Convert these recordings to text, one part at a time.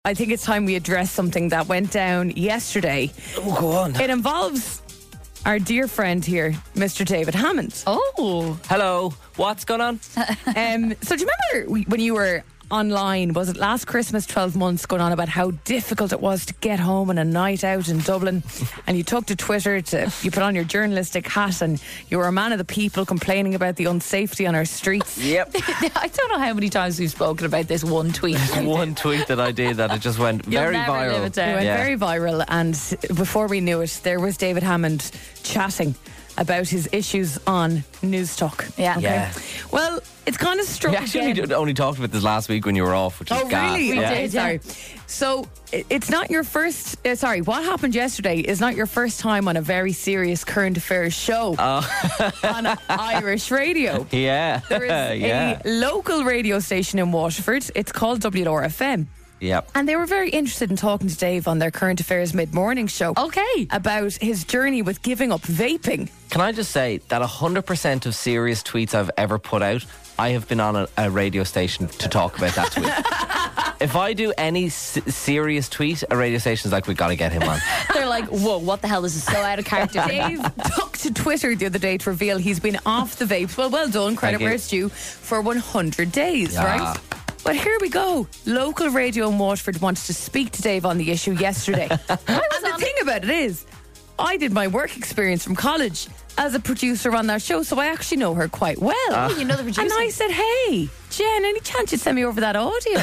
I think it's time we address something that went down yesterday. Oh, go on. It involves our dear friend here, Mr. David Hammond. Oh. Hello. What's going on? So do you remember when you were online, was it last Christmas, 12 months, going on about how difficult it was to get home on a night out in Dublin, and you took to Twitter you put on your journalistic hat and you were a man of the people complaining about the unsafety on our streets. Yep. I don't know how many times we've spoken about this one tweet. One tweet that I did that it just went very never viral. live it down. It went Yeah. very viral, and before we knew it, there was David Hammond chatting about his issues on News Talk. Yeah. Yeah. Well, it's kind of struck We actually again. only talked about this last week when you were off, which is Oh, gas. really? We Okay, did, yeah. sorry. So it's not your first. What happened yesterday is not your first time on a very serious current affairs show on Irish radio. Yeah. There is Yeah. a local radio station in Waterford. It's called WRFM. Yep. And they were very interested in talking to Dave on their current affairs mid-morning show. Okay. About his journey with giving up vaping. Can I just say that 100% of serious tweets I've ever put out, I have been on a radio station to talk about that tweet. If I do any serious tweet, a radio station's like, we got to get him on. They're like, whoa, what the hell? This is so out of character. Dave took to Twitter the other day to reveal he's been off the vapes. Well done, credit Thank you. where it's due, for 100 days, Yeah. right? But here we go. Local radio in Waterford wanted to speak to Dave on the issue yesterday. And the thing about it is, I did my work experience from college as a producer on that show, so I actually know her quite well. You know the producer? And I said, hey, Jen, any chance you'd send me over that audio?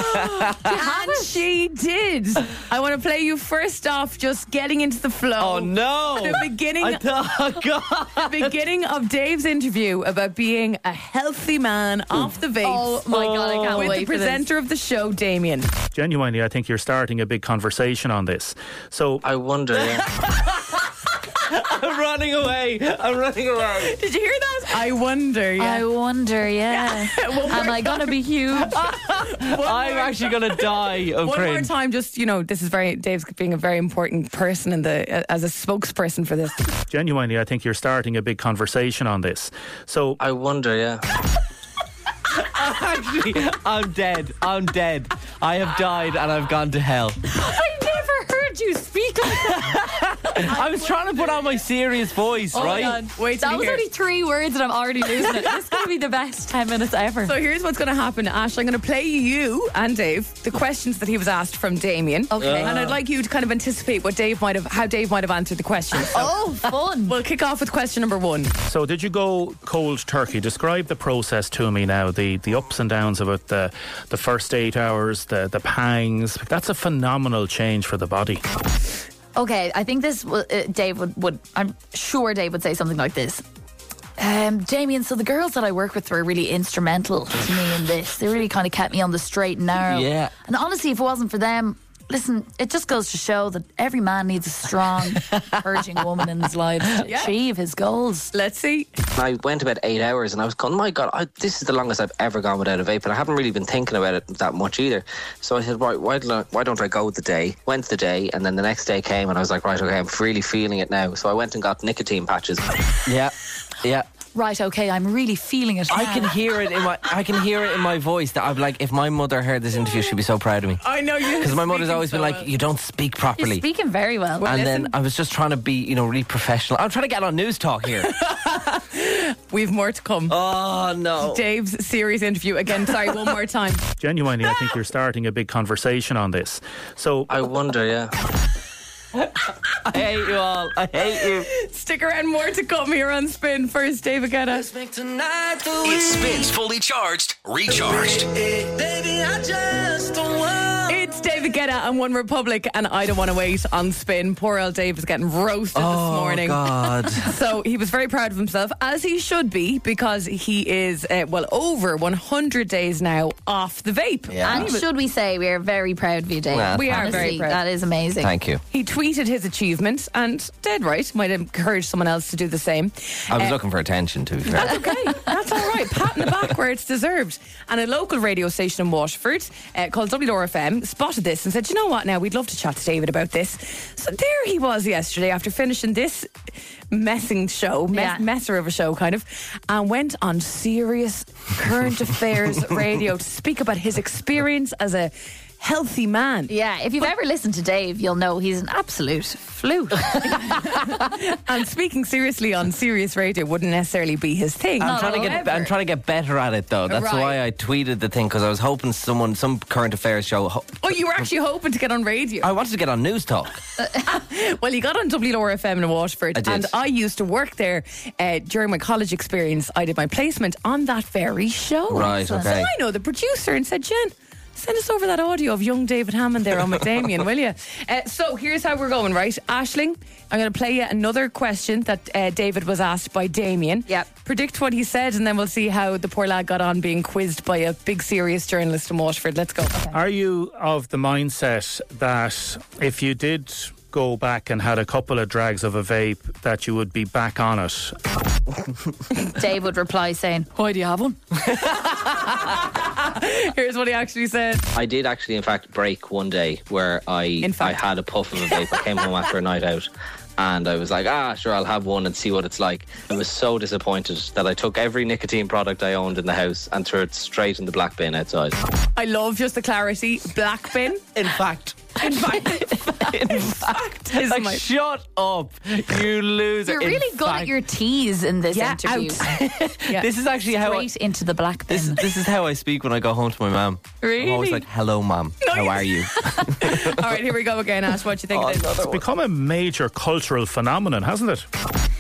And she did. I want to play you first off, just getting into the flow. Oh, no. The beginning, the beginning of Dave's interview about being a healthy man off the vapes. Oh my God, I can't with wait the for this. presenter of the show, Damien. Genuinely, I think you're starting a big conversation on this. So I wonder, I'm running away. Did you hear that? I wonder, yeah. I wonder, yeah. Am I going to be huge? I'm actually going to die of One more cringe. time, just, this is Dave's being a very important person as a spokesperson for this. genuinely, I think you're starting a big conversation on this. So I wonder, Actually, I'm dead. I have died and I've gone to hell. I never heard you speak like that. I was trying to put on my serious voice, Oh right? my God. Wait till That you was hear only it. 3 words and I'm already losing it. This is going to be the best 10 minutes ever. So here's what's going to happen, Ash. I'm going to play you and Dave the questions that he was asked from Damien. Okay. And I'd like you to kind of anticipate how Dave might have answered the question. So Oh, fun. we'll kick off with question number 1. So did you go cold turkey? Describe the process to me now, the ups and downs of it, the first 8 hours, the pangs. That's a phenomenal change for the body. Okay, I think this Dave would I'm sure Dave would say something like this. Damien, so the girls that I work with were really instrumental to me in this. They really kind of kept me on the straight and narrow. Yeah. And honestly, if it wasn't for them, listen, it just goes to show that every man needs a strong, encouraging woman in his life to achieve his goals. Let's see. I went about 8 hours and I was going, my God, this is the longest I've ever gone without a vape, and I haven't really been thinking about it that much either. So I said, right, why don't I go with the day? Went the day, and then the next day came and I was like, right, okay, I'm really feeling it now. So I went and got nicotine patches. Yeah. Right, okay, I'm really feeling it. I now. can hear it in my voice that I'm like, if my mother heard this interview, she'd be so proud of me. I know you. Because my mother's always been like, you don't speak You're properly. speaking very well. And listen. then I was just trying to be, really professional. I'm trying to get on News Talk here. We've more to come. Oh, no. Dave's serious interview again. Sorry, one more time. Genuinely, I think you're starting a big conversation on this. So I wonder, I hate you all. I hate you. Stick around, more to come here on Spin. First, David Guetta. It spins fully charged, recharged. It's David Guetta and One Republic, and I don't want to wait on Spin. Poor old Dave is getting roasted this morning. God. So he was very proud of himself, as he should be, because he is, over 100 days now off the vape. Yeah. And should we say we are very proud of you, Dave? Well, We are Honestly, very proud. That is amazing. Thank you. He tweeted his achievement, and dead right, might encourage someone else to do the same. I was looking for attention, to be fair. That's okay. That's all right. Pat in the back where it's deserved. And a local radio station in Waterford called WRFM spotted this and said, you know what, now we'd love to chat to David about this. So there he was yesterday after finishing this messing show, messer of a show kind of, and went on serious current affairs radio to speak about his experience as a healthy man. Yeah, if you've ever listened to Dave, you'll know he's an absolute flute. And speaking seriously on serious radio wouldn't necessarily be his thing. I'm trying to get better at it though. That's Right. why I tweeted the thing, because I was hoping some current affairs show. Oh, you were actually hoping to get on radio. I wanted to get on News Talk. Well, you got on WLOR FM in Waterford. I did. And I used to work there during my college experience. I did my placement on that very show. Right, So okay. I know the producer and said, Jen, send us over that audio of young David Hammond there on McDamien, will you? So here's how we're going, right? Aisling, I'm going to play you another question that David was asked by Damien. Yep. Predict what he said, and then we'll see how the poor lad got on being quizzed by a big, serious journalist in Waterford. Let's go. Are you of the mindset that if you did go back and had a couple of drags of a vape, that you would be back on it? Dave would reply saying, why do you have one? Here's what he actually said. I did actually, in fact, break one day where I had a puff of a vape. I came home after a night out and I was like, sure, I'll have one and see what it's like. I was so disappointed that I took every nicotine product I owned in the house and threw it straight in the black bin outside. I love just the clarity. Black bin. In fact. In fact, is Like, my shut up. You loser. You're really good at your T's in this interview. Yeah. This is actually how Straight into the black bin. this is how I speak when I go home to my mum. Really? I'm always like, hello, mum. How are you? All right, here we go again, Ash. What do you think of this? It's become a major cultural phenomenon, hasn't it?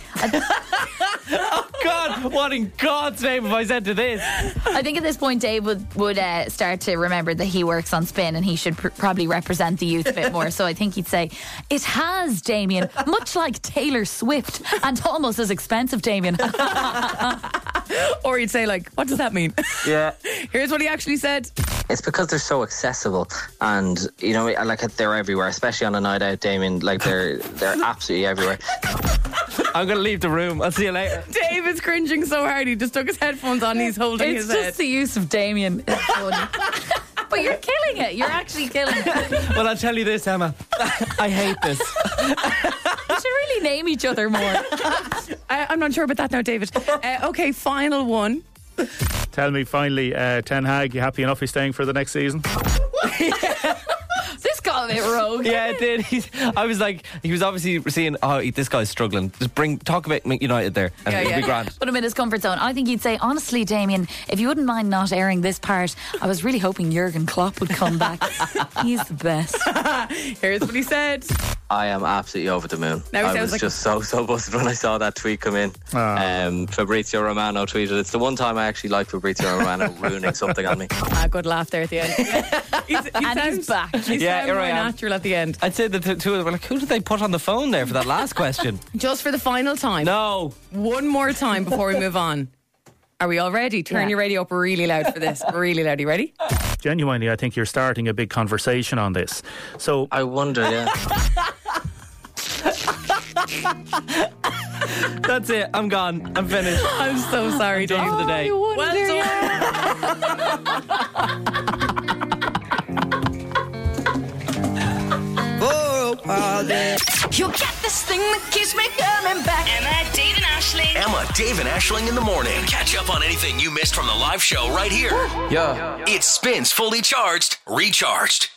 God, what in God's name have I said to this? I think at this point Dave would start to remember that he works on Spin and he should probably represent the youth a bit more. So I think he'd say, it has, Damien, much like Taylor Swift, and almost as expensive, Damien. Or he'd say, like, what does that mean? Yeah. Here's what he actually said. It's because they're so accessible, and you know, like they're everywhere, especially on a night out, Damien. Like they're absolutely everywhere. I'm going to leave the room. I'll see you later. Dave is cringing so hard he just took his headphones on. He's holding It's his head. just the use of Damien. It's funny. But you're killing it. You're actually killing it. Well, I'll tell you this, Emma. I hate this. You should really name each other more. I'm not sure about that now, David. Okay, final one. Tell me finally, Ten Hag, you happy enough he's staying for the next season? This got a bit rogue. Yeah, it did. I was like, he was obviously seeing, this guy's struggling. Just talk about United there, and it'll be grand. Put him in his comfort zone. I think he'd say, honestly, Damien, if you wouldn't mind not airing this part, I was really hoping Jurgen Klopp would come back. He's the best. Here's what he said. I am absolutely over the moon. Now he I sounds was like- just so busted when I saw that tweet come in. Fabrizio Romano tweeted, it's the one time I actually like Fabrizio Romano ruining something on me. Good laugh there at the end. He's back. He Yeah, sounds here more I am. natural at the end. I'd say the two of them were like, who did they put on the phone there for that last question? Just for the final time. No. One more time before we move on. Are we all ready? Turn Yeah. your radio up really loud for this. Really loud. You ready? Genuinely, I think you're starting a big conversation on this. So I wonder, yeah. That's it. I'm gone. I'm finished. I'm so sorry, Dave. Done for the day. Well done. You get this thing that keeps me coming back. Emma, Dave and Aisling. Emma, Dave and Aisling in the morning. Catch up on anything you missed from the live show right here. Yeah. It spins fully charged, recharged.